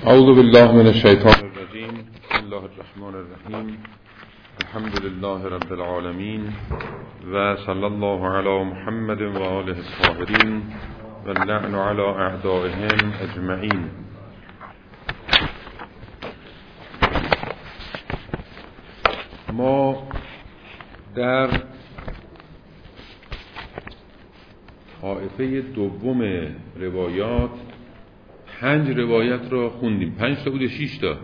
اعوذ بالله من الشیطان الرجیم. بسم الله الرحمن الرحیم. الحمد لله رب العالمین و صلی الله علی محمد و آله الطاهرین و اللعن علی اعدائهم اجمعین. ما در طایفه دوم روایات 5 روایت را خوندیم. 5 تا بوده 6 تا.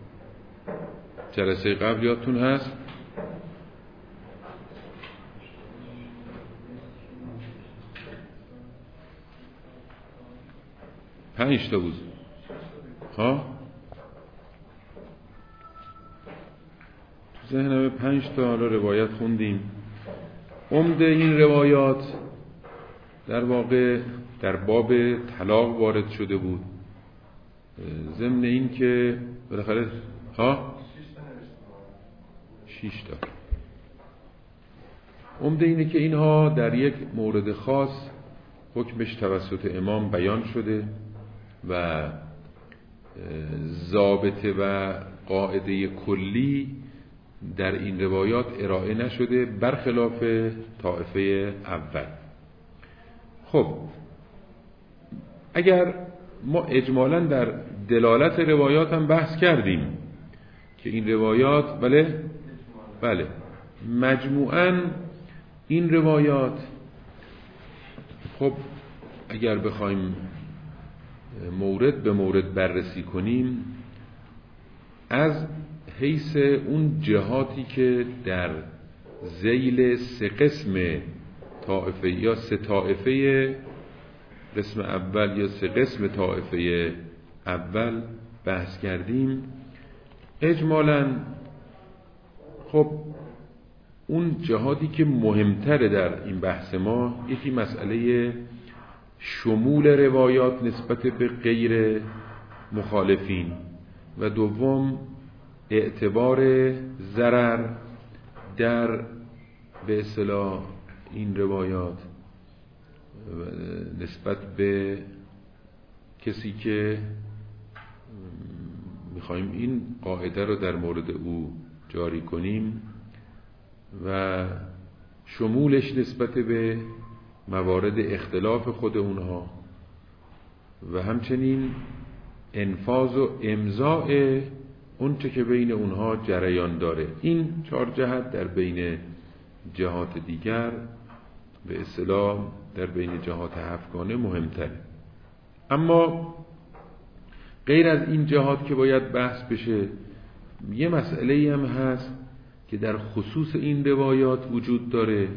جلسه قبل یادتون هست؟ 5 تا بود. ها؟ تو ذهنم 5 تا روایت خوندیم. عمده این روایات در واقع در باب طلاق وارد شده بود. ضمن این که بالاخره 6 تا. عمده اینه که اینها در یک مورد خاص حکمش توسط امام بیان شده و ضابطه و قاعده کلی در این روایات ارائه نشده، برخلاف طایفه اول. خب اگر ما اجمالاً در دلالت روایات هم بحث کردیم که این روایات بله مجموعاً این روایات، خب اگر بخوایم مورد به مورد بررسی کنیم، از حیث اون جهاتی که در ذیل 3 قسم طائفه یا 3 طائفه قسم اول یا 3 قسم طائفه اول بحث کردیم، اجمالاً خب اون جهاتی که مهمتره در این بحث ما، یکی مسئله شمول روایات نسبت به غیر مخالفین و دوم اعتبار ضرر در به اصطلاح این روایات نسبت به کسی که میخوایم این قاعده رو در مورد او جاری کنیم و شمولش نسبت به موارد اختلاف خود اونها و همچنین انفاذ و امضاء اونچه که بین اونها جریان داره. این 4 جهت در بین جهات دیگر به اصطلاح در بین جهات 7گانه مهمتره. اما غیر از این جهات که باید بحث بشه، یه مسئله هم هست که در خصوص این روایات وجود داره،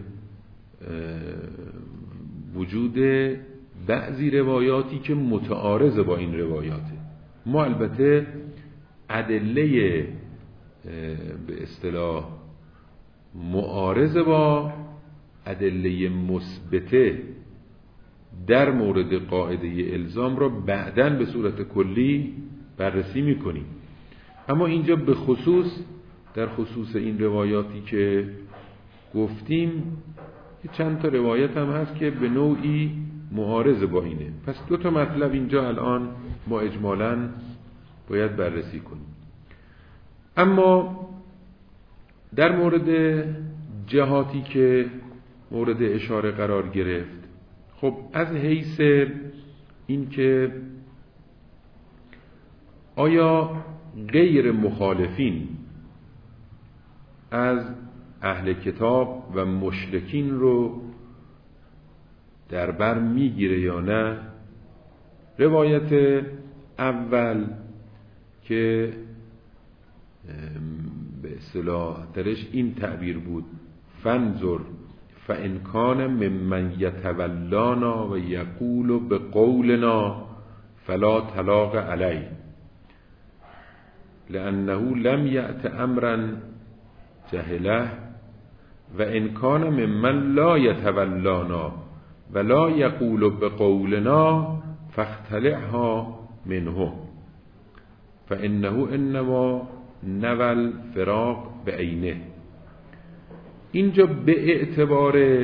وجود بعضی روایاتی که متعارض با این روایاته. ما البته ادله به اصطلاح معارض با ادله مثبته در مورد قاعده الزام را بعداً به صورت کلی بررسی میکنیم، اما اینجا به خصوص در خصوص این روایاتی که گفتیم چند تا روایت هم هست که به نوعی معارض با اینه. پس 2 تا مطلب اینجا الان ما اجمالاً باید بررسی کنیم. اما در مورد جهاتی که مورد اشاره قرار گرفت، خب از حیث این که آیا غیر مخالفین از اهل کتاب و مشرکین رو در بر میگیره یا نه؟ روایت اول که به اصطلاح درش این تعبیر بود: فانظر فان کان ممن یتولانا و یقول بقولنا فلا طلاق علی لانه لم یأت امرا جهله و ان کان ممن لا یتولانا ولا یقول بقولنا فاختلعها منه فانه انما نوى الفراق بعینه. اینجا به اعتبار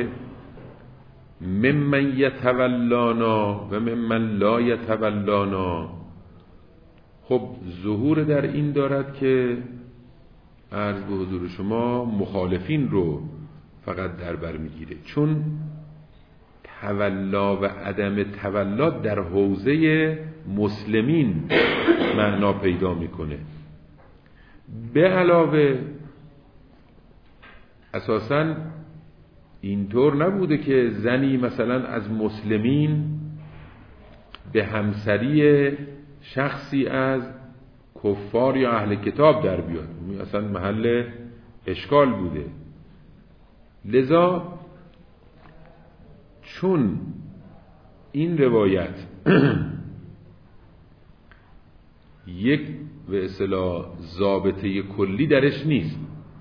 ممن یتولانا و ممن لا یتولانا خب ظهور در این دارد که عرض به حضور شما مخالفین رو فقط در بر میگیره، چون تولا و عدم تولا در حوزه مسلمین معنا پیدا میکنه. به علاوه اساساً اینطور نبوده که زنی مثلا از مسلمین به همسری شخصی از کفار یا اهل کتاب در بیاد، اصلا محل اشکال بوده. لذا چون این روایت یک به اصطلاح ضابطه کلی درش نیست،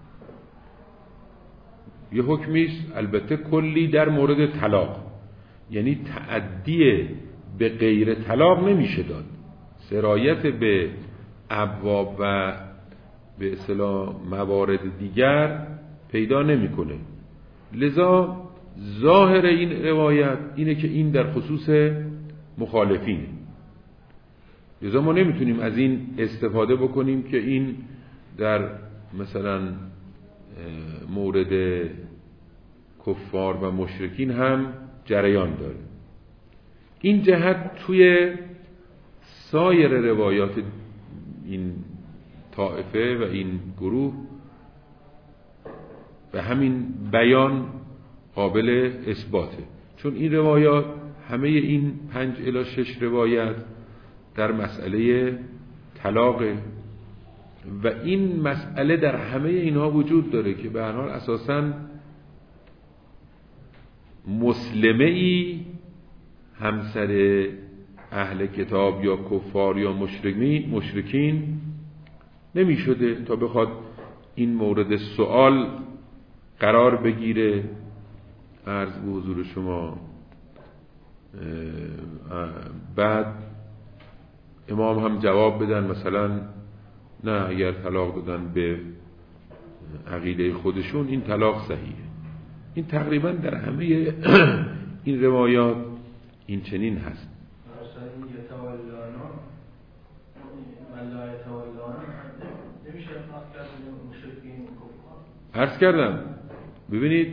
یه حکمیست البته کلی در مورد طلاق، یعنی تعدی به غیر طلاق نمیشه داد، سرایت به ابواب و به اصطلاح موارد دیگر پیدا نمیکنه. لذا ظاهر این روایت اینه که این در خصوص مخالفینه. لذا ما نمیتونیم از این استفاده بکنیم که این در مثلا مورد کفار و مشرکین هم جریان داره. این جهت توی سایر روایات این طائفه و این گروه به همین بیان قابل اثباته، چون این روایات همه این 5 الی 6 روایت در مسئله طلاق و این مسئله در همه اینها وجود داره که به هر حال اساساً مسلمه‌ای همسر اهل کتاب یا کفار یا مشرکین نمی شده تا بخواد این مورد سوال قرار بگیره. عرض به حضور شما بعد امام هم جواب بدن مثلا نه اگر طلاق دادن به عقیده خودشون این طلاق صحیحه. این تقریبا در همه این روایات این چنین هست. عرض کردم ببینید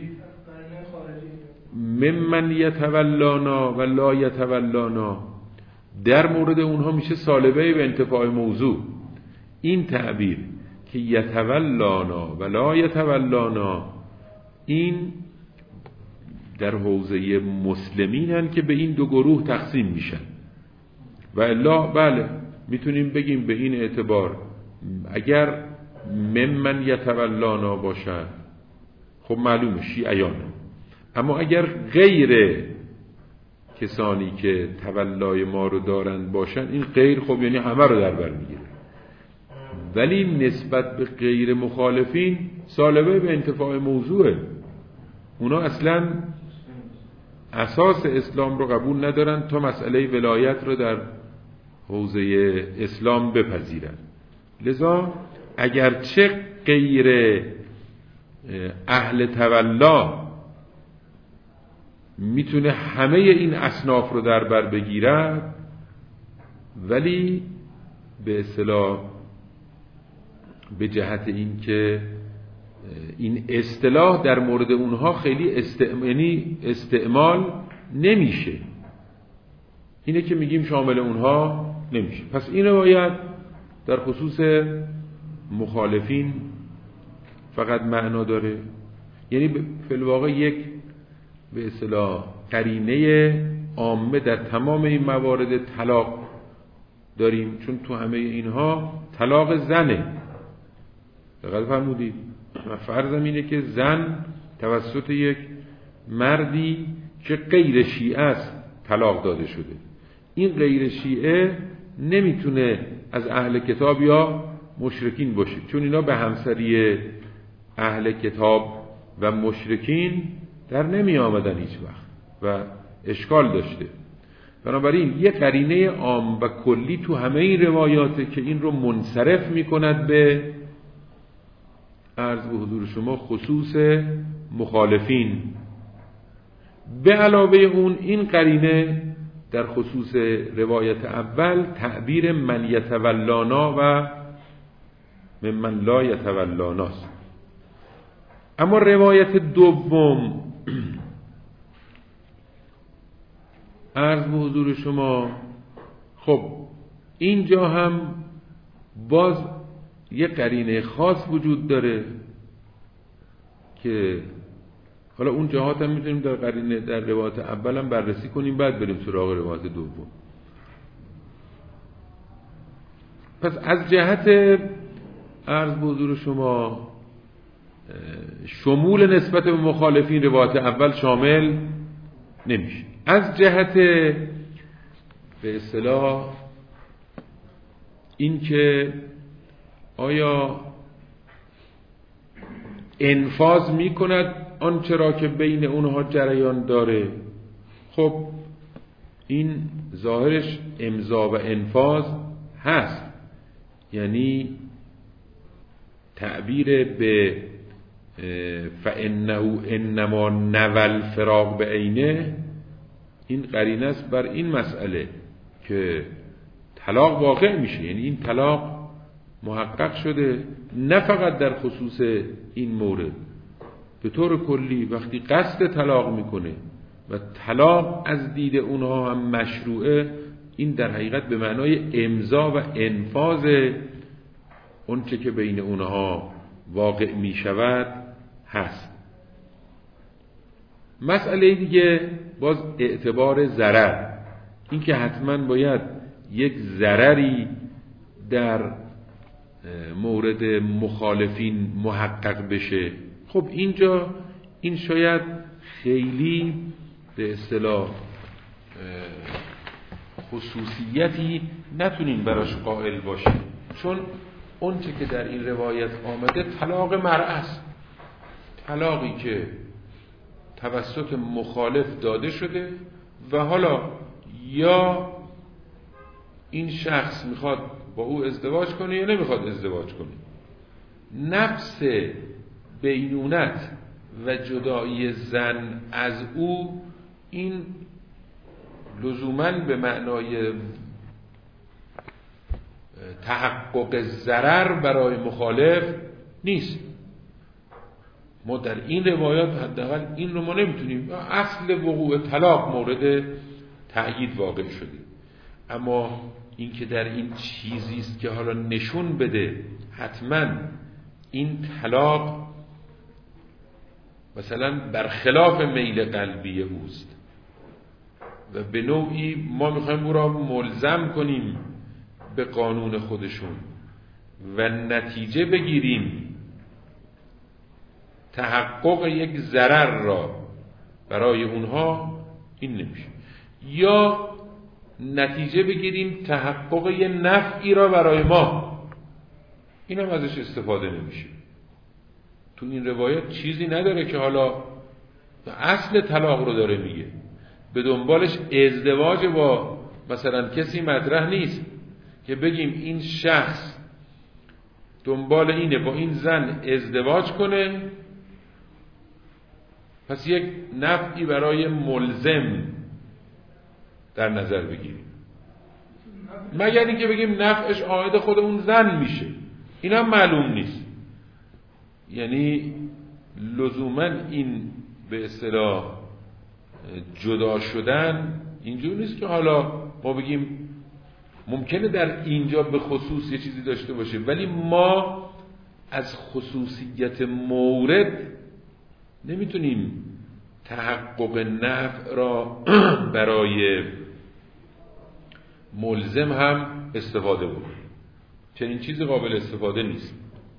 ممن یتولانا و لا یتولانا در مورد اونها میشه سالبه به انتفاع موضوع. این تعبیر که یتولانا و لا یتولانا این در حوزه مسلمینن که به این دو گروه تقسیم میشن و الا بله میتونیم بگیم به این اعتبار اگر ممن یتولانا باشن خب معلومه شیعیان، اما اگر غیر کسانی که تولای ما رو دارند باشن این غیر خب یعنی همه رو در بر میگیره، ولی نسبت به غیر مخالفین سالبه به انتفاع موضوعه. اونا اصلا اساس اسلام رو قبول ندارن تا مسئله ولایت رو در حوزه اسلام بپذیرن. لذا اگرچه غیر اهل تولا میتونه همه این اصناف رو در بر بگیرد، ولی به اصطلاح به جهت این که این اصطلاح در مورد اونها خیلی استعمال نمیشه، اینه که میگیم شامل اونها نمیشه. پس این روایت در خصوص مخالفین فقط معنا داره، یعنی فی الواقع یک به اصطلاح قرینه عامه در تمام این موارد طلاق داریم، چون تو همه اینها طلاق زنه. دقیق فرمودید؟ فرضم اینه که زن توسط یک مردی که غیر شیعه است طلاق داده شده. این غیر شیعه نمیتونه از اهل کتاب یا مشرکین باشه، چون اینا به همسری اهل کتاب و مشرکین در نمی آمدن هیچ وقت و اشکال داشته. بنابراین یک قرینه عام و کلی تو همه این روایاته که این رو منصرف می کند به عرض به حضور شما خصوص مخالفین. به علاوه اون این قرینه در خصوص روایت اول تعبیر من یتولانا و ممن لا یتولاناست. اما روایت دوم عرض به حضور شما، خب اینجا هم باز یه قرینه خاص وجود داره که حالا اون جهات هم میتونیم در قرینه در روایت اول هم بررسی کنیم، بعد بریم سراغ روایت دوم. پس از جهت عرض به حضور شما شمول نسبت به مخالفین روایت اول شامل نمیشه. از جهت به اصطلاح این که آیا انفاذ میکند آنچه را که بین اونها جریان داره، خب این ظاهرش امضا و انفاذ هست، یعنی تعبیر به فانه انما نول فراق به عینه، این قرینه است بر این مسئله که طلاق واقع میشه، یعنی این طلاق محقق شده، نه فقط در خصوص این مورد، به طور کلی وقتی قصد طلاق میکنه و طلاق از دید اونها هم مشروعه، این در حقیقت به معنای امضا و انفاذ اونچه که بین اونها واقع میشود هست. مسئله دیگه باز اعتبار ضرر، این که حتما باید یک ضرری در مورد مخالفین محقق بشه. خب اینجا این شاید خیلی به اصطلاح خصوصیتی نتونیم براش قائل باشیم، چون اونچه که در این روایت آمده طلاق مرأة است، طلاقی که توسط مخالف داده شده و حالا یا این شخص میخواد با او ازدواج کنه یا نمیخواد ازدواج کنه. نفس بینونت و جدایی زن از او این لزوماً به معنای تحقق ضرر برای مخالف نیست. ما در این روایات حداقل این رو ما نمیتونیم، اصل وقوع طلاق مورد تأیید واقع شده، اما این که در این چیزی است که حالا نشون بده حتما این طلاق مثلا برخلاف میل قلبی اوست و به نوعی ما میخوایم او را ملزم کنیم به قانون خودشون و نتیجه بگیریم تحقق یک ضرر را برای اونها، این نمیشه. یا نتیجه بگیریم تحقق یک نفعی را برای ما، این هم ازش استفاده نمیشه. تو این روایت چیزی نداره که حالا اصل طلاق رو داره میگه، به دنبالش ازدواج با مثلا کسی مطرح نیست که بگیم این شخص دنبال اینه با این زن ازدواج کنه، پس یک نفعی برای ملزم در نظر بگیریم، مگر اینکه بگیم نفعش عائد خود اون زن میشه، این هم معلوم نیست. یعنی لزوما این به اصطلاح جدا شدن اینجور نیست که حالا ما بگیم ممکنه در اینجا به خصوص یه چیزی داشته باشه، ولی ما از خصوصیت مورد نمیتونیم تحقق نفع را برای ملزم هم استفاده بکنیم، چنین چیزی قابل استفاده نیست.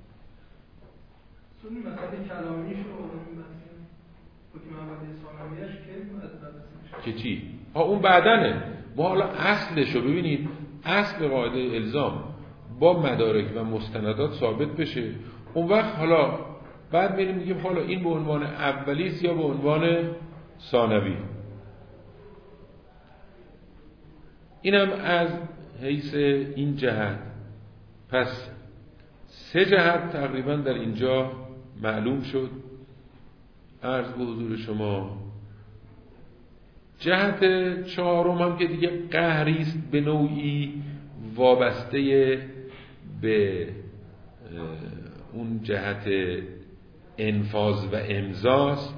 سونی مسئله کلامیش رو حکم عملی ثانویه‌اش که چی؟ اون بعدنه. ما حالا اصلش رو ببینید، اصل قاعده الزام با مدارک و مستندات ثابت بشه، اون وقت حالا بعد میریم میگیم حالا این به عنوان اولیست یا به عنوان ثانوی. اینم از حیث این جهت. پس 3 جهت تقریبا در اینجا معلوم شد. عرض به حضور شما جهت چهارم هم که دیگه قهری است به نوعی وابسته به اون جهت انفاذ و امضاست،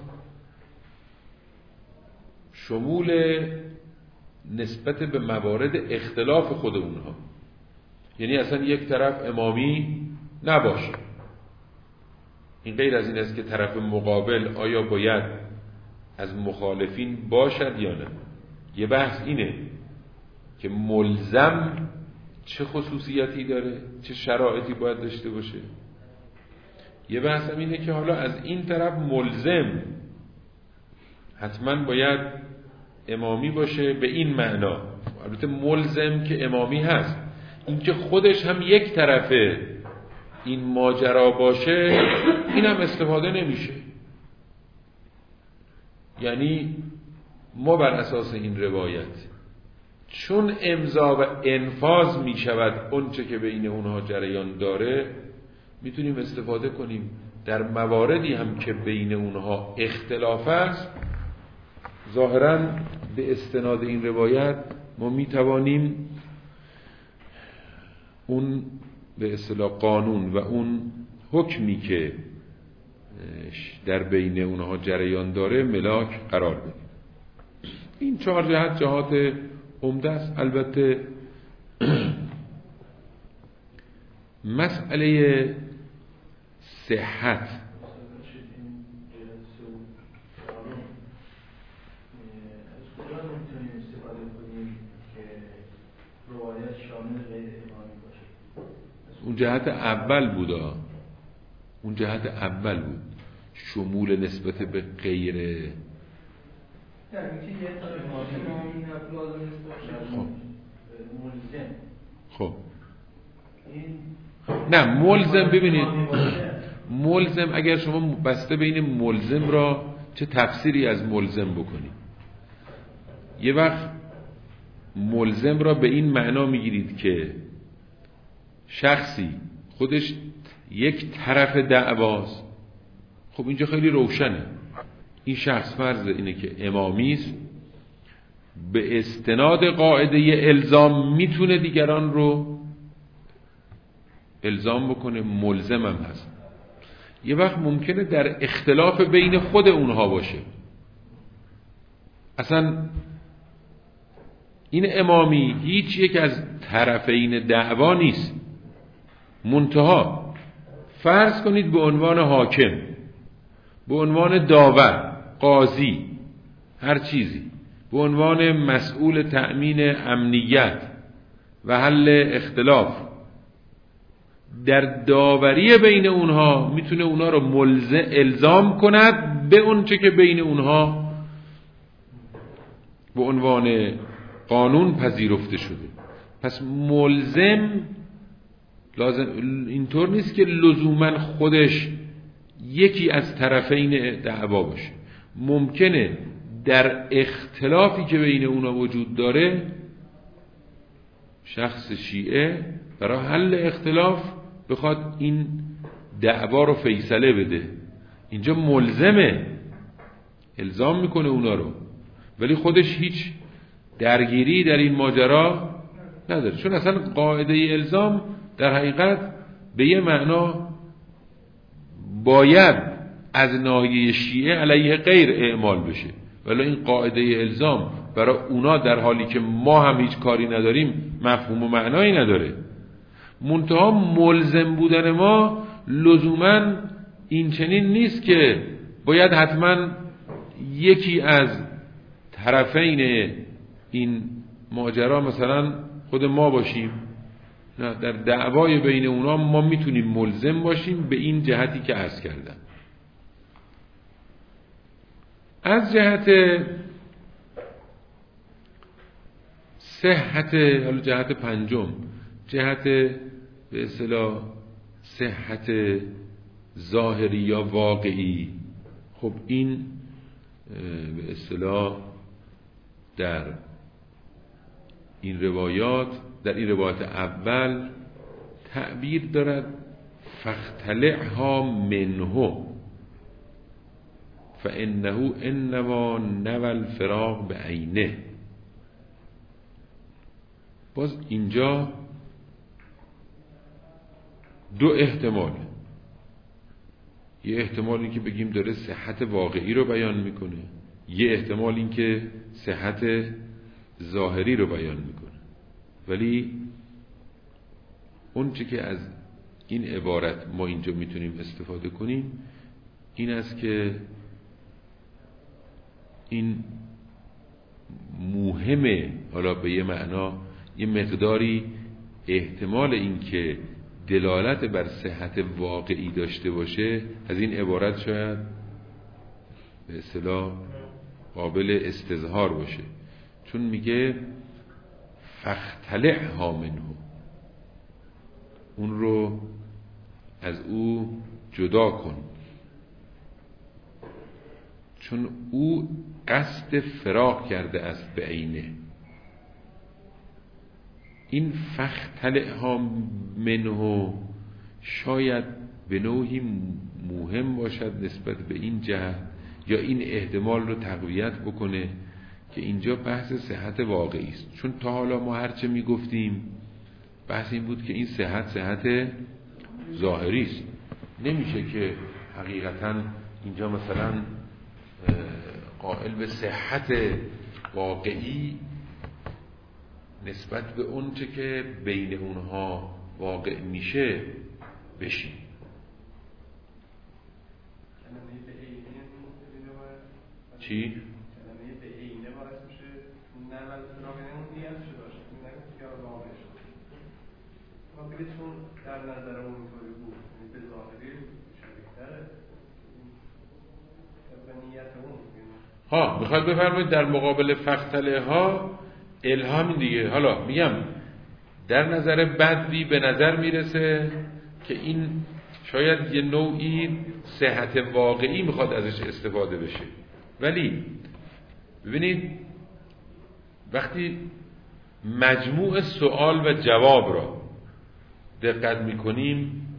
شمول نسبت به موارد اختلاف خود اونها، یعنی اصلا یک طرف امامی نباشه. این غیر از این است که طرف مقابل آیا باید از مخالفین باشد یا نه. یه بحث اینه که ملزم چه خصوصیتی داره، چه شرایطی باید داشته باشه. یه بحث هم اینه که حالا از این طرف ملزم حتما باید امامی باشه به این معنا. البته ملزم که امامی هست، این که خودش هم یک طرفه این ماجرا باشه این هم استفاده نمیشه. یعنی ما بر اساس این روایت چون امضا و انفاذ می شود اونچه که بین اونها جریان داره، میتونیم استفاده کنیم در مواردی هم که بین اونها اختلاف است. ظاهراً به استناد این روایت ما میتوانیم اون به اصطلاح قانون و اون حکمی که در بین اونها جریان داره ملاک قرار بدیم. این 4 جهات عمده است. البته مسئله صحت اون جهت اول بود، اون جهت اول بود، شمول نسبت به غیر. خب نه ملزم، ببینید ملزم اگر شما بسته بین ملزم را چه تفسیری از ملزم بکنید، یه وقت ملزم را به این معنا میگیرید که شخصی خودش یک طرف دعواست. خب اینجا خیلی روشنه، این شخص فرض اینه که امامی است، به استناد قاعده الزام میتونه دیگران رو الزام بکنه، ملزم هم هست. یه وقت ممکنه در اختلاف بین خود اونها باشه، اصلا این امامی هیچ یک از طرفین دعوا نیست، منتها فرض کنید به عنوان حاکم، به عنوان داور، قاضی، هر چیزی، به عنوان مسئول تأمین امنیت و حل اختلاف، در داوری بین اونها میتونه اونها رو الزام کند به اون چه که بین اونها به عنوان قانون پذیرفته شده. پس ملزم لازم اینطور نیست که لزوما خودش یکی از طرفین دعوا باشه. ممکنه در اختلافی که بین اونا وجود داره شخص شیعه برای حل اختلاف بخواد این دعوا رو فیصله بده، اینجا ملزمه، الزام میکنه اونا رو، ولی خودش هیچ درگیری در این ماجرا نداره، چون اصلا قاعده الزام در حقیقت به یه معنا باید از ناحیه شیعه علیه غیر اعمال بشه، ولی این قاعده الزام برای اونا در حالی که ما هم هیچ کاری نداریم مفهوم و معنایی نداره. منتها ملزم بودن ما لزوما این چنین نیست که باید حتما یکی از طرفین این ماجرا مثلا خود ما باشیم، نه، در دعوای بین اونا ما میتونیم ملزم باشیم به این جهتی که عرض کردم. از جهت صحت، حالا جهت پنجم، جهت به اصطلاح صحت ظاهری یا واقعی، خب این به اصطلاح در این روایات، در این روایت اول تعبیر دارد فاختلعها منه، فانه انما نوى الفراق به عینه. باز اینجا دو احتماله. یه احتمال این که بگیم داره صحت واقعی رو بیان میکنه، یه احتمال این که صحت ظاهری رو بیان میکنه. ولی اون چی که از این عبارت ما اینجا میتونیم استفاده کنیم این است که این مهمه، حالا به یه معنا یه مقداری احتمال این که دلالت بر صحت واقعی داشته باشه از این عبارت شاید به اصطلاح قابل استظهار باشه، چون میگه فاختلعها منه، اون رو از او جدا کن، چون او قصد فراق کرده است به عینه. این فاختلعها منه شاید به نوعی مهم باشد نسبت به این جهت، یا این احتمال رو تقویت بکنه که اینجا بحث صحت واقعی است. چون تا حالا ما هرچه میگفتیم بحث این بود که این صحت ظاهری است. نمیشه که حقیقتا اینجا مثلا قائل به صحت واقعی نسبت به اون چه که بین اونها واقع میشه بشیم. چی؟ در نظر اون اینطوری بود، به ظاهری شبیه‌تره به نیت اون. میخواد بفرمایید در مقابل فختله ها الهام دیگه. حالا میگم در نظر بدوی به نظر میرسه که این شاید یه نوعی صحت واقعی میخواد ازش استفاده بشه، ولی ببینید وقتی مجموع سوال و جواب را دقت میکنیم،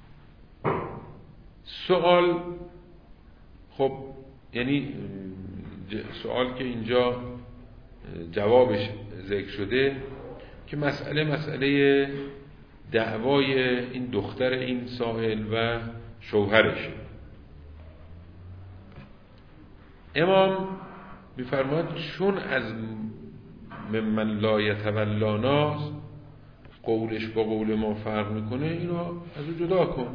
سوال خب یعنی سوال که اینجا جوابش ذکر شده که مسئله دعوای این دختر این سائل و شوهرش. امام میفرماید چون از ممن لا یتولانا قولش با قول ما فرق میکنه، اینو از او جدا کن.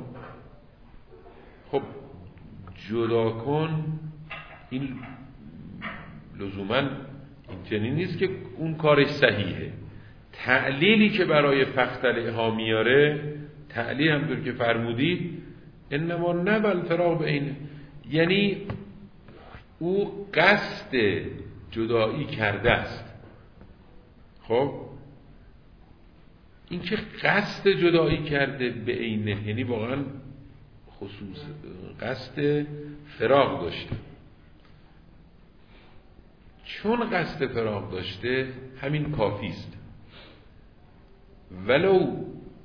خب جدا کن این لزوما این چنین نیست که اون کارش صحیحه. تعلیلی که برای فختله ها میاره، تعلیل همطور که فرمودید انما نبل فراق به اینه، یعنی او قصد جدایی کرده است. خب این که قصد جدایی کرده به عینه یعنی واقعا خصوص قصد فراق داشته. چون قصد فراق داشته همین کافی است، ولو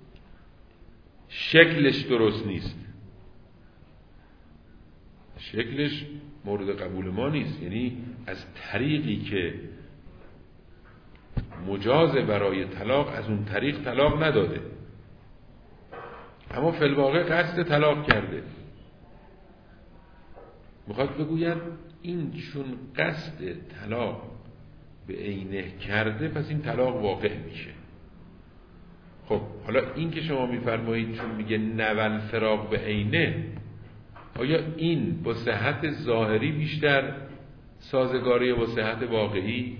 شکلش درست نیست، شکلش مورد قبول ما نیست، یعنی از طریقی که مجاز برای طلاق از اون طریق طلاق نداده، اما فی الواقع قصد طلاق کرده. میخواد بگوید این چون قصد طلاق به عینه کرده پس این طلاق واقع میشه. خب حالا این که شما میفرمایید چون میگه نول فراق به عینه، آیا این با صحت ظاهری بیشتر سازگاری یا با صحت واقعی؟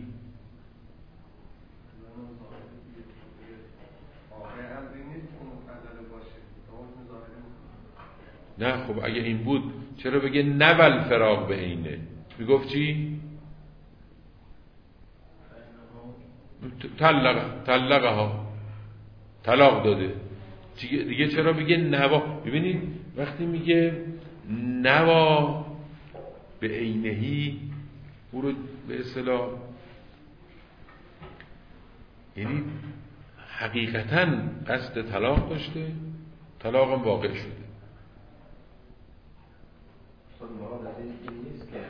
نه خب اگه این بود چرا بگه نول فراق به عینه؟ میگفت چی؟ طلقها، طلاق داده دیگه. چرا بگه نوا؟ ببینید وقتی میگه نوا به عینهی او رو به اصطلاح یعنی حقیقتا قصد طلاق داشته، طلاق هم واقع شده. مراد از این نیست که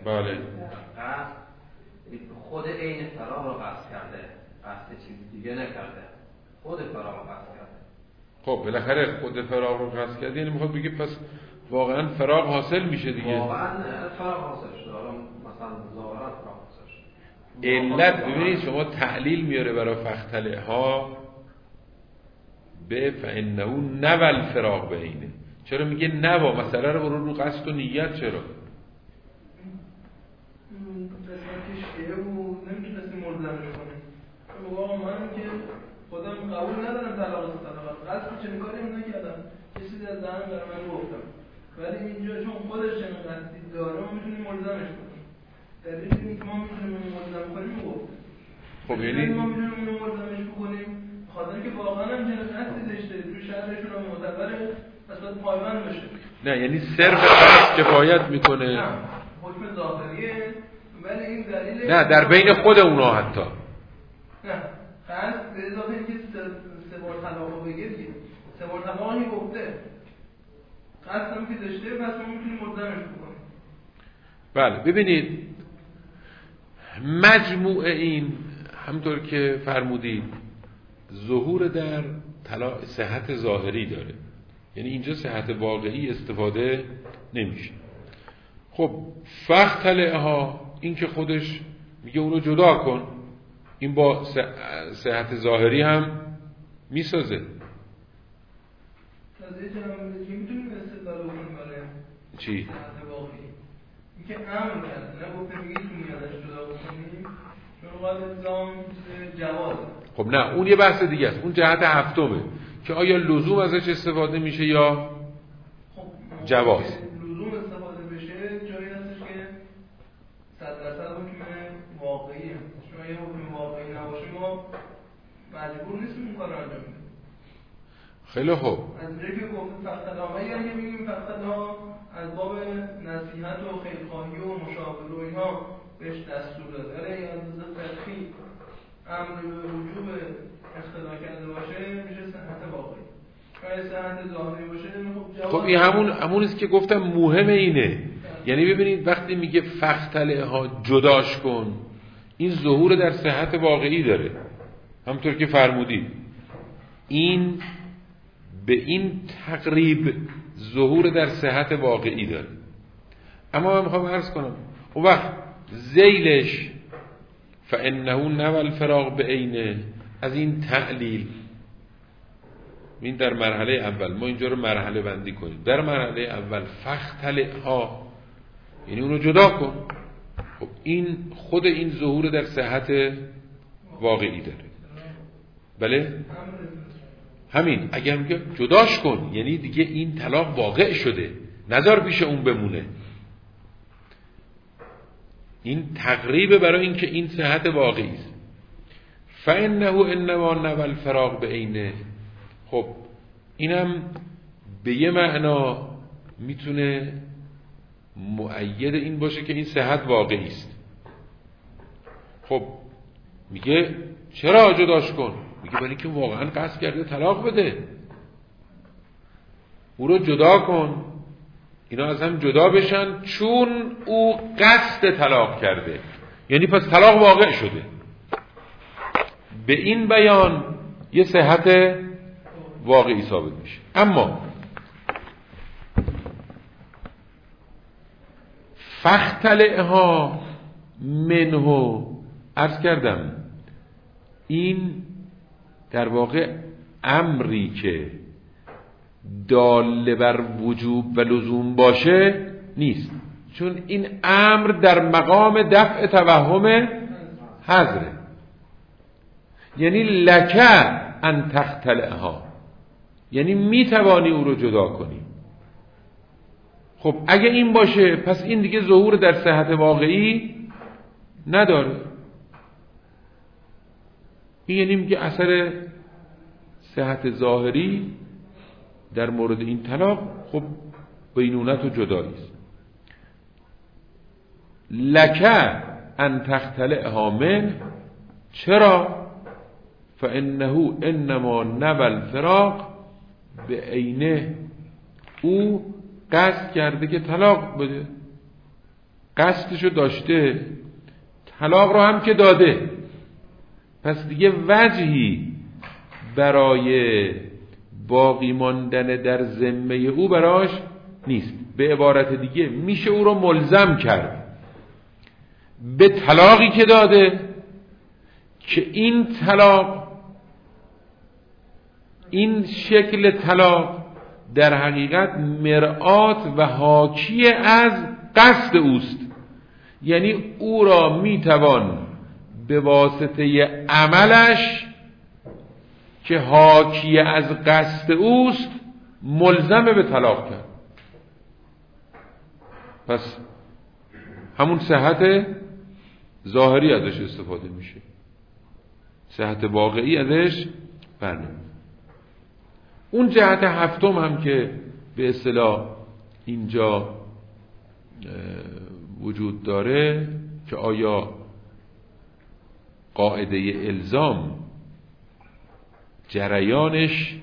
بله. قصد خود عین فراغ رو قصد کرده، قصد چیز دیگه نکرده، خود فراغ رو قصد کرده. خب بالاخره خود فراغ رو قصد کرده، یعنی میخواد بگه پس واقعا فراغ حاصل میشه دیگه. واقعا فراغ حاصل شده، مثلا ظاهرا فراغ حاصل شده. علت ببینید شما تعلیل میاره برای فختله ها به فانه نول فراغ به اینه. چرا میگه نوا؟ مسئله رو برو رو قصد و نیت. چرا؟ قسمتش که بود نمیتونستیم ملزمش کنیم. واقعا من که خودم قبول ندارم طلاق قصد چنین کاری هم نکردم، یه چیزی از دهنم برای من گفتم، ولی اینجا چون خودش چنین قصدی داره ما میتونیم ملزمش کنیم. دلیل اینه که ما میتونیم ملزم کنیم گفت. خب یعنی ما میتونیم ملزمش بکنیم خاطر که واقعا هم چنین قصدی داشته تو شهرشون هم معتبره اصلا پایبند بشه. نه یعنی صرف قصد کفایت میکنه. نه حکم ظاهریه، ولی این دلیل نه در بین خود اونا حتی نه قصد به اضافه اینکه سه بار طلاق رو بگه دیگه، سه بار طلاقی گفته قصد هم که داشته، پس ما میتونیم ملزمش بکنیم. بله ببینید مجموع این همطور که فرمودید ظهور در طلاق صحت ظاهری داره، یعنی اینجا صحت واقعی استفاده نمیشه. خب فختله ها این که خودش میگه اونو جدا کن، این با صحت ظاهری هم میسازه. تازه جناب میتونیم استدلال بکنیم برای چی؟ صحت واقعی این که امر کرده، نه گفته میتونیم ازش جدا بکنیم چون قابل الزام جواز. خب نه اون یه بحث دیگه است، اون جهت هفتمه که آیا لزوم ازش استفاده میشه یا جواز. لزوم استفاده بشه جایی هستش که 100% حکم واقعیه، چون اگه حکم واقعی نباشه ما مجبور نیستیم اون کار رو انجام بدیم. خیلی خوب. از اینجایی که گفت فخت‌العامه، اگه میگیم فخت‌العامه از باب نصیحت و خیرخواهی و مشاوره و اینها بهش دستور داده، ولی اگه از نظر فقهی امر به وجوب اقتدا کرده باشه میشه صحت واقعی. اگه صحت ظاهری باشه خب این همونیست که گفتم مهم اینه. یعنی ببینید وقتی میگه فختله ها جداش کن، این ظهور در صحت واقعی داره همطور که فرمودید. این به این تقریب ظهور در صحت واقعی داره. اما من میخوام عرض کنم اون وقت ذیلش فانه نول فراغ به عینه، از این تعلیل این در مرحله اول ما اینجا رو مرحله بندی کنیم. در مرحله اول فختله ها یعنی اونو جدا کن. خب این خود این ظهور در صحت واقعی داره. بله همین اگر میگه جداش کن یعنی دیگه این طلاق واقع شده، نذار پیش اون بمونه. این تقریبه برای اینکه این صحت واقعی است. فانه انما نول فراغ به عینه. خب اینم به یه معنا میتونه مؤید این باشه که این صحت واقعی است. خب میگه چرا جداش کن؟ میگه برای اینکه واقعا قصد کرده طلاق بده، او رو جدا کن، اینا از هم جدا بشن چون او قصد طلاق کرده، یعنی پس طلاق واقع شده. به این بیان یه صحت واقعی ثابت میشه. اما فختله ها منه عرض کردم این در واقع امری که دال بر وجوب و لزوم باشه نیست، چون این امر در مقام دفع توهم حذره. یعنی لک ان تختلعها، یعنی میتوانی او رو جدا کنی. خب اگه این باشه پس این دیگه ظهور در صحت واقعی نداره. این یعنی میگه اثر صحت ظاهری در مورد این طلاق خب بینونت و جدایی است. لک ان تختلعها من، چرا؟ فانه انما نبل فراق به عینه، او قصد کرده که طلاق بده. قصدشو داشته، طلاق رو هم که داده، پس دیگه وجهی برای باقی ماندن در ذمه او براش نیست. به عبارت دیگه میشه او رو ملزم کرد به طلاقی که داده که این طلاق، این شکل طلاق در حقیقت مرآت و حاکی از قصد اوست. یعنی او را میتوان به واسطه عملش که حاکی از قصد اوست ملزم به طلاق کرد. پس همون صحت ظاهری ازش استفاده میشه، صحت واقعی ازش برنمیاد. اون جهت هفتم هم که به اصطلاح اینجا وجود داره که آیا قاعده الزام جریانش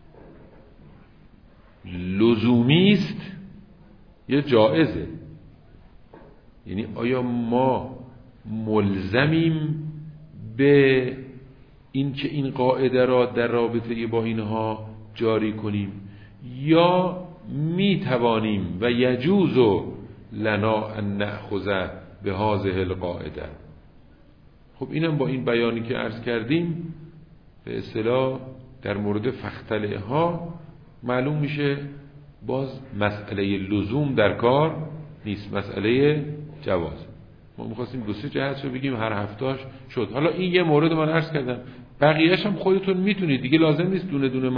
لزومی است یا جائزه؟ یعنی آیا ما ملزمیم به این که این قاعده را در رابطه با اینها جاری کنیم یا می توانیم و یجوز لنا ان نأخذ به هذه القاعده؟ خب اینم با این بیانی که عرض کردیم به اصطلاح در مورد فختلعه ها معلوم میشه باز مسئله لزوم در کار نیست، مسئله جواز. ما می‌خواستیم دو سه جهت رو بگیم، هر هفتهش شد. حالا این یه مورد من عرض کردم، بقیه‌اش هم خودتون میتونید دیگه، لازم نیست دونه دونه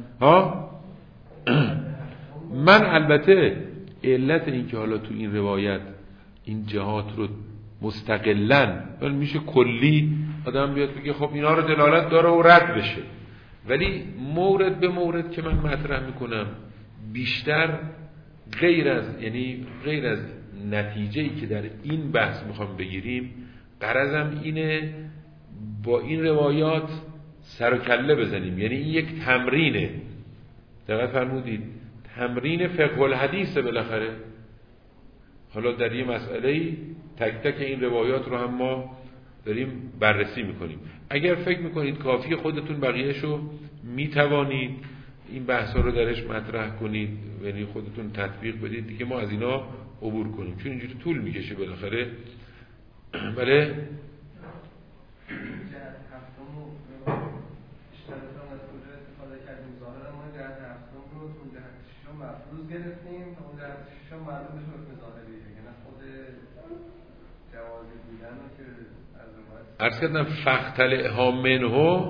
من البته علت این که حالا تو این روایت این جهات رو مستقلاً میشه کلی آدم بیاد بگه خب اینا رو دلالت داره و رد بشه، ولی مورد به مورد که من مطرح میکنم بیشتر غیر از نتیجه‌ای که در این بحث میخوام بگیریم، غرضم اینه با این روایات سر و کله بزنیم. یعنی این یک تمرینه، دقت فرمودید، تمرین فقه الحدیث بالاخره. حالا در یه مسئله‌ای تک تک این روایات رو هم ما داریم بررسی میکنیم. اگر فکر میکنید کافی خودتون بقیه‌شو میتوانید این بحثا رو درش مطرح کنید، یعنی خودتون تطبیق بدید، دیگه ما از اینا عبور کنیم، چون اینجوری طول میکشه بالاخره. بله مفروض گرفتیم تا اون در ششم معلوم بشه حکم ظاهری، یعنی خود جوازی بودن رو که از عرض کردم فختلعه ها منه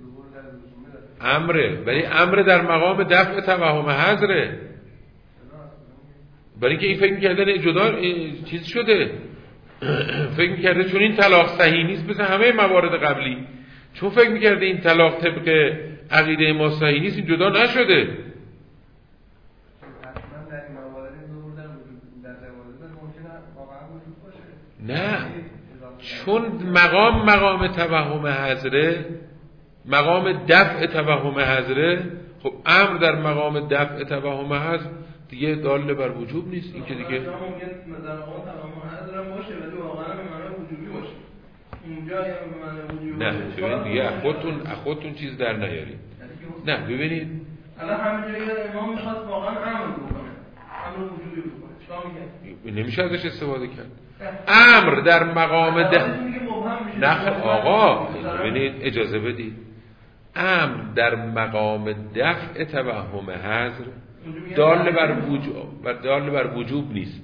امره، ولی امر در مقام دفع توهم حضره، برای اینکه این فکر می‌کرده جدا چیز شده، فکر می‌کرده چون این طلاق صحیح نیست مثل همه موارد قبلی، چون فکر می‌کرده این طلاق طبق عقیده ما صحیح نیست، این جدا نشده. نه، چون مقام توهم حضره، مقام دفع توهم حضره، خب امر در مقام دفع توهم حضر دیگه دال بر وجوب نیست. این که دیگه ممکن در مقام توهم حضر باشه ولی واقعا به معنی وجوبی باشه، اونجا یا به معنی وجوبی نه ببین دیگه خودتون چیز در نیارید. نه ببینید الان همه جایی امام میخواد واقعا امر بکنه، امر وجوبی بکنه، چیکار میکنه؟ نمیشه ازش استفاده کرد. امر در مقام نه آقا ببینید اجازه بدید، امر در مقام دفع توهم حضر دال بر وجوب نیست.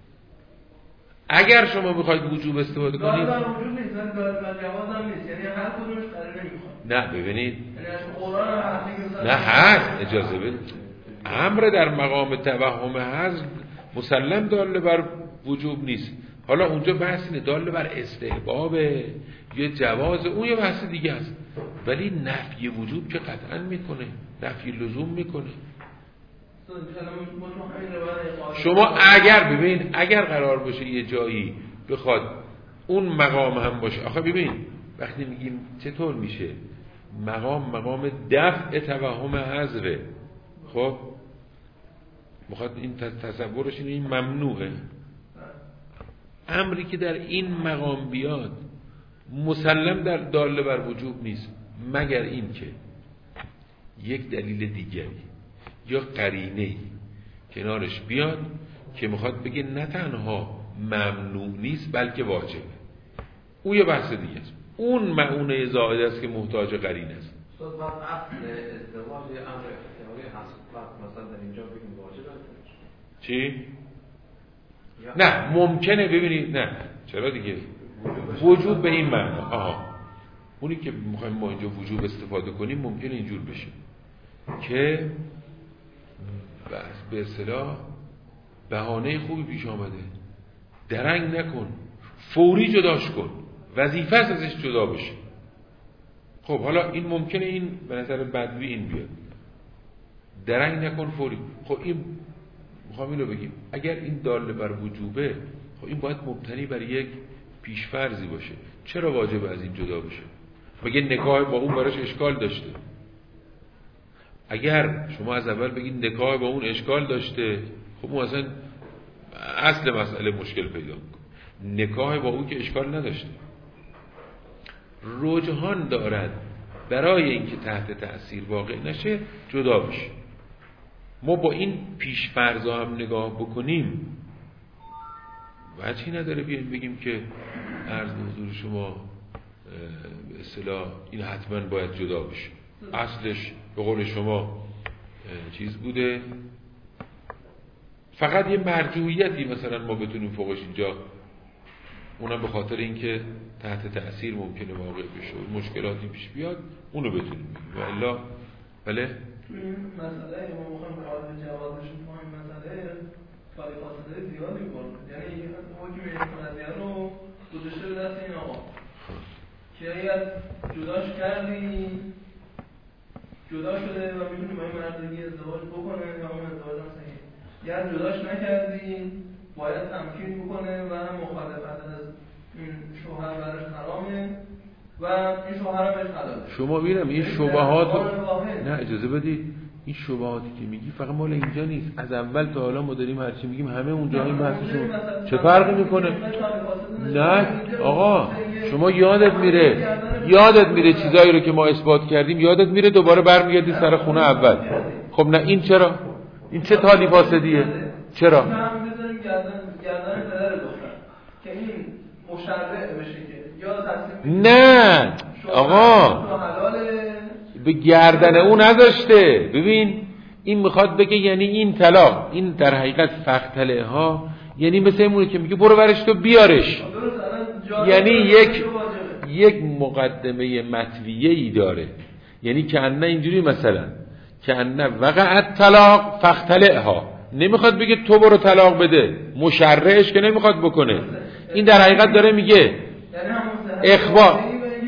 اگر شما میخواید وجوب استفاده کنید دال بر وجوب نیست، دال بر جواز هم نیست، یعنی هر کدومش قرار نمیخواد. نه ببینید نه هست، اجازه بدید، امر در مقام توهم حضر مسلم دال بر وجوب نیست. حالا اونجا بحث اینه دال بر استحباب یا جواز، اون یه بحث دیگه است، ولی نفی وجوب که قطعا میکنه، نفی لزوم میکنه. شما اگر قرار باشه یه جایی بخواد اون مقام هم باشه، آخه ببین وقتی میگیم چطور میشه مقام دفع توهم حضره، خب میخواد این تصورش این ممنوعه، امری که در این مقام بیاد مسلم در داله بر وجوب نیست، مگر این که یک دلیل دیگری یا قرینه‌ای کنارش بیاد که میخواد بگه نه تنها ممنوع نیست بلکه واجبه. اون یه بحث دیگه است، اون معونه زائد است که محتاج قرینه است. استاد بعد اصل ازدواج یه امر اختیاری هست، مثلا در اینجا بگیم واجب است. چی؟ نه ممکنه، ببینید نه چرا دیگه وجوب به این معنی. اونی که میخوایم ما اینجا وجوب استفاده کنیم ممکنه اینجور بشه که به اصطلاح بهانه خوبی پیش آمده، درنگ نکن، فوری جداش کن، وظیفه ازش جدا بشه. خب حالا این ممکنه این به نظر بدوی این بیاد، درنگ نکن فوری. خب این میخوام اینو بگیم اگر این داله بر وجوبه، خب این باید مبتنی بر یک پیشفرضی باشه. چرا واجب از این جدا بشه؟ مگه نکاح با اون براش اشکال داشته؟ اگر شما از اول بگید نکاح با اون اشکال داشته، خب اون اصلا اصل مسئله مشکل پیدا میکنه. نکاح با اون که اشکال نداشته، رجحان دارد برای اینکه تحت تأثیر واقع نشه جدا بشه. ما با این پیش‌فرضا هم نگاه بکنیم وجهی نداره بیایم بگیم که عرض به حضور شما به اصطلاح این حتما باید جدا بشه. اصلش به قول شما چیز بوده، فقط یه مرجوعیتی مثلا ما بتونیم فوقش اینجا، اونم به خاطر اینکه تحت تأثیر ممکنه واقع بشه، مشکلاتی پیش بیاد، اونو بتونیم بگیم. و الا بله تو این مسئله ما میخوایم قاعده جوازش تو این مسئله خالی فاصله زیادی کنیم، یعنی حکم قضیه رو گذاشته به دست این آقا که اگر جداش کردی جدا شده و میتونی با این مردگی ازدواج بکنه یا اون ازدواج هم صحیح، یا جداش نکردی باید تمکین بکنه و مخالفت از این شوهر براش حرامه و این شوهر هم بهش حلاله. شما ببینم این شبهات نه اجازه بدید، این شبهاتی که میگی فقط مال اینجا نیست، از اول تا حالا ما داریم هرچی میگیم همه اونجا این بحثشون چه فرقی میکنه؟ نه آقا شما یادت میره چیزایی رو که ما اثبات کردیم، یادت میره دوباره برمیگردی سر خونه اول. خب نه این چرا؟ این چه تالی فاسدیه؟ چرا؟ گردن پدر دختر که این مشرع بشه که یا تصمیم نه آقا به گردن اون نذاشته. ببین این میخواد بگه یعنی این طلاق، این در حقیقت فختله ها، یعنی مثل اینونه که میگه برو برش تو بیارش، یعنی یک مقدمه مطویه‌ای داره، یعنی که انه اینجوری مثلا که انه وقعت طلاق فختله ها، نمیخواد بگه تو برو طلاق بده، مشرعش که نمیخواد بکنه. این در حقیقت داره میگه اخبار،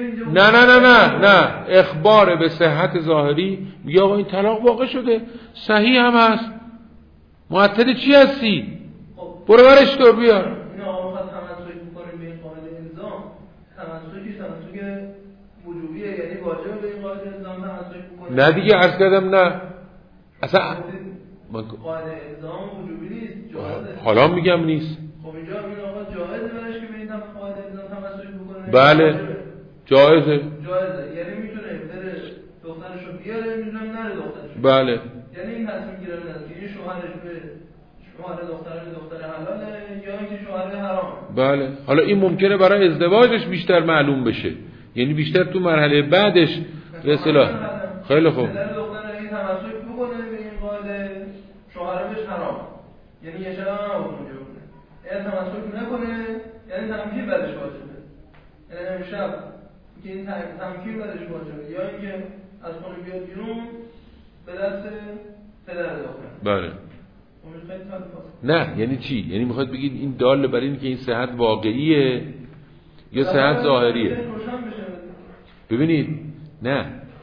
نه اخبار به صحت ظاهری، میگه آقا این طلاق واقع شده، صحیح هم هست، معتد چی هستی؟ برو برش تو بیار. این آقا میخواد تمسک بکنیم به این قاعده الزام، تمسک وجوبیه، یعنی واجب به این قاعده الزام تمسک بکنیم. نه دیگه عرض کردم نه اصلا قاعده الزام وجوبی نیست، جایزه. حالا میگم نیست. خب اینجا این آقا جایزه برش که به این قاعده الزام تمسک بکنه. بله جایزه، یعنی میتونه بره دخترشو بیاره، میتونه نره دخترشو. بله یعنی این تصمیم گیره نداره که این شوهرش به شوهر دختر حلاله یا اینکه شوهر حرام. بله حالا این ممکنه برای ازدواجش بیشتر معلوم بشه، یعنی بیشتر تو مرحله بعدش به اصطلاح خیلی خوب دختر این تمسک بکنه به این قاعده، شوهر بهش حرام، یعنی یه شب هم اونجا بوده. اگه تمسک نکنه یعنی تمکین برش واجبه، یعنی امشب که این تمکین برش واجبه، یا اینکه از خونه بیاد بیرون به دست پدر دختر. بله نه یعنی چی؟ یعنی میخواد بگید این دال بر این که این صحت واقعیه یا صحت ظاهریه؟ ببینید نه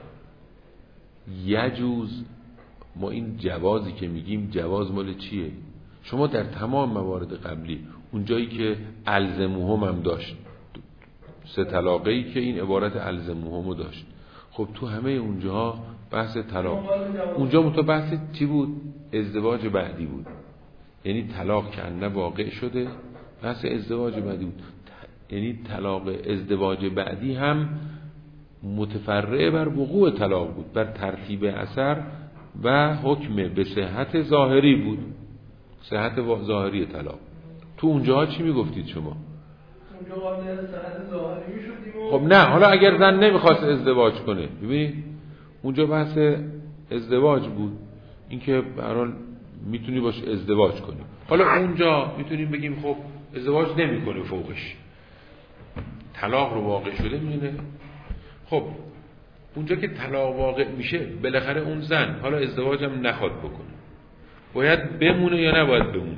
یجوز، ما این جوازی که میگیم جواز مال چیه؟ شما در تمام موارد قبلی اونجایی که الزموهم هم داشت، سه طلاقه‌ای که این عبارت الزموهم رو داشت، خب تو همه اونجاها بحث طلاق، اونجا متو بحث چی بود؟ ازدواج بعدی بود، یعنی طلاق که انه واقع شده بحث ازدواج بعدی بود. یعنی طلاق ازدواج بعدی هم متفرع بر وقوع طلاق بود، بر ترتیب اثر و حکم به صحت ظاهری بود، صحت ظاهری طلاق. تو اونجاها چی میگفتید شما؟ اونجا قابل صحت ظاهری میشدیم. خب نه، حالا اگر زن نمیخواست ازدواج کنه، ببینید اونجا بحث ازدواج بود، اینکه به هر حال میتونی باش ازدواج کنی. حالا اونجا میتونیم بگیم خب ازدواج نمیکنه، فوقش طلاق رو واقع شده میونه. خب اونجا که طلاق واقع میشه بالاخره اون زن حالا ازدواج هم نخواد بکنه، باید بمونه یا نباید بمونه؟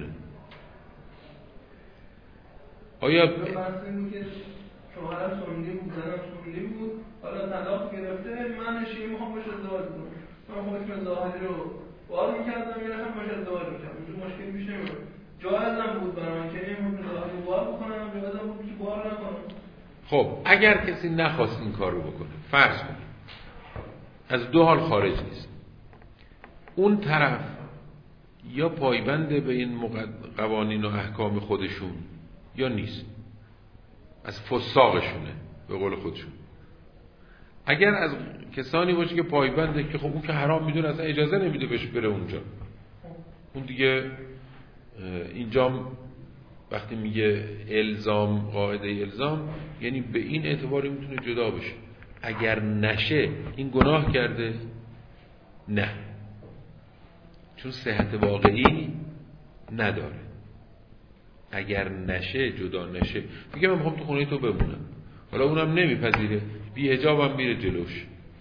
آیا این که شوهرم سنی بود، زنم سنی بود، حالا طلاق گرفته، من شیعه میخوام باش ازدواج کنم، من حکم ظاهری رو وارد میکردم، یه رقم باش ازدواج میکردم، اینجا مشکل پیش نمیاد. جایزم بود برام که این حکم ظاهری وارد بکنم، جایزم بود که وارد نکنم. خب اگر کسی نخواست این کار رو بکنه، فرض کنید از دو حال خارج نیست، اون طرف یا پایبند به این قوانین و احکام خودشون یا نیست، از فساقشونه به قول خودشون. اگر از کسانی باشه که پایبنده که خب اون که حرام میدونه، اصلا اجازه نمیده بهش بره اونجا، اون دیگه اینجا وقتی میگه الزام، قاعده الزام یعنی به این اعتباری میتونه جدا بشه. اگر نشه این گناه کرده؟ نه، چون صحت واقعی نداره. اگر نشه، جدا نشه، میگه من میخوام تو خونه تو بمونم، حالا اونم نمیپذیره، بی حجابم میره جلوش.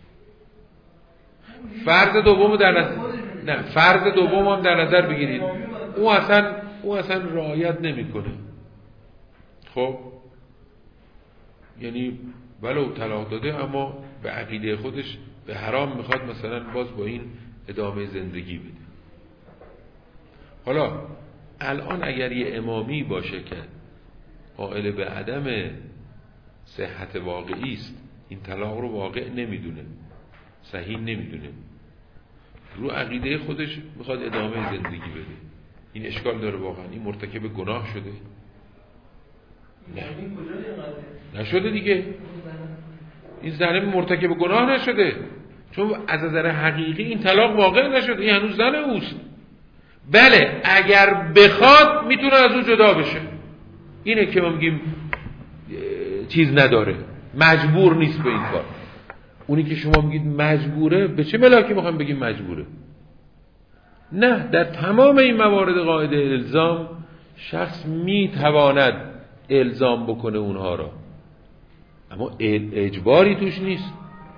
فرض دوم در نظر، نه فرض دوم هم در نظر بگیرید، او اصلا رعایت نمیکنه. خب یعنی ولو طلاق داده اما به عقیده خودش به حرام میخواد مثلا باز با این ادامه زندگی بده. حالا الان اگر یه امامی باشه که قائل به عدم صحت واقعی است، این طلاق رو واقع نمیدونه، صحیح نمیدونه، رو عقیده خودش میخواد ادامه زندگی بده، این اشکال داره واقعا؟ این مرتکب گناه شده؟ نه نشده دیگه، این زنه مرتکب گناه نشده، چون از نظر حقیقی این طلاق واقع نشده، این هنوز زن اوست. بله اگر بخواد میتونه از او جدا بشه، اینه که ما میگیم چیز نداره، مجبور نیست به این کار. اونی که شما میگید مجبوره، به چه ملاکی میخوام بگیم مجبوره؟ نه، در تمام این موارد قاعده الزام شخص میتواند الزام بکنه اونها را، اما اجباری توش نیست.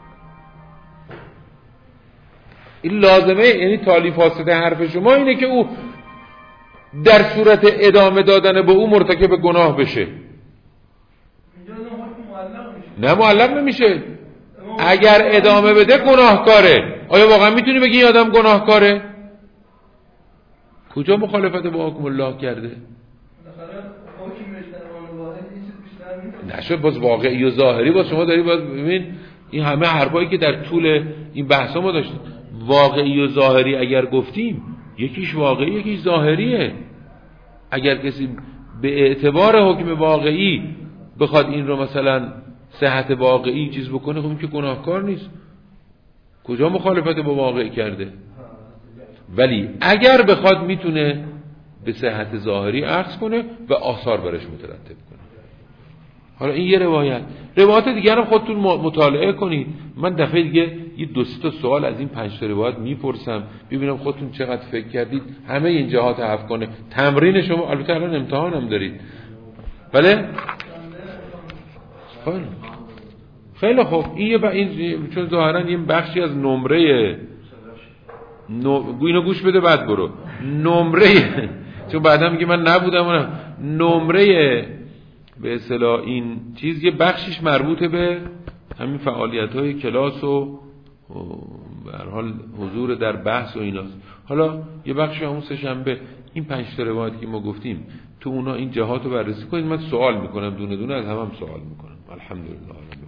این لازمه، یعنی تالیف فاسده حرف شما اینه که او در صورت ادامه دادن به او مرتکب گناه بشه. نه معلق نمیشه، اگر ادامه بده گناهکاره. آیا واقعا میتونی بگی آدم گناهکاره؟ کجا مخالفت با حکم الله کرده؟ نشد باز واقعی و ظاهری. باز شما داری باز ببین این همه حرفایی که در طول این بحثا ما داشتیم، واقعی و ظاهری اگر گفتیم یکیش واقعی یکیش ظاهریه. اگر کسی به اعتبار حکم واقعی بخواد این رو مثلا صحت واقعی چیز بکنه، خب این که گناهکار نیست، کجا مخالفت با واقعی کرده؟ ولی اگر بخواد میتونه به صحت ظاهری عکس کنه و آثار برش مترتب کنه. حالا این یه روایت دیگر هم خودتون مطالعه کنید. من دفعه دیگه یه 2-3 تا سوال از این 5 تا روایت میپرسم ببینم خودتون چقدر فکر کردید همه این جهات حذف کنه. تمرین شما البته الان امتحان هم دارید. بله؟ خیلی خوب. این چون ظاهرا این بخشی از نمره اینو گوش بده بعد برو. نمره چون بعدا میگه من نبودم اونم. نمره به اصطلاح این چیز یه بخشیش مربوطه به همین فعالیت‌های کلاس و به هر حال حضور در بحث و ایناست. حالا یه بخشی همون سه‌شنبه این 5 تا روایتی که ما گفتیم تو اونا این جهات رو بررسی کنید. من سوال میکنم دونه دونه از همم سوال میکنم. الحمدلله.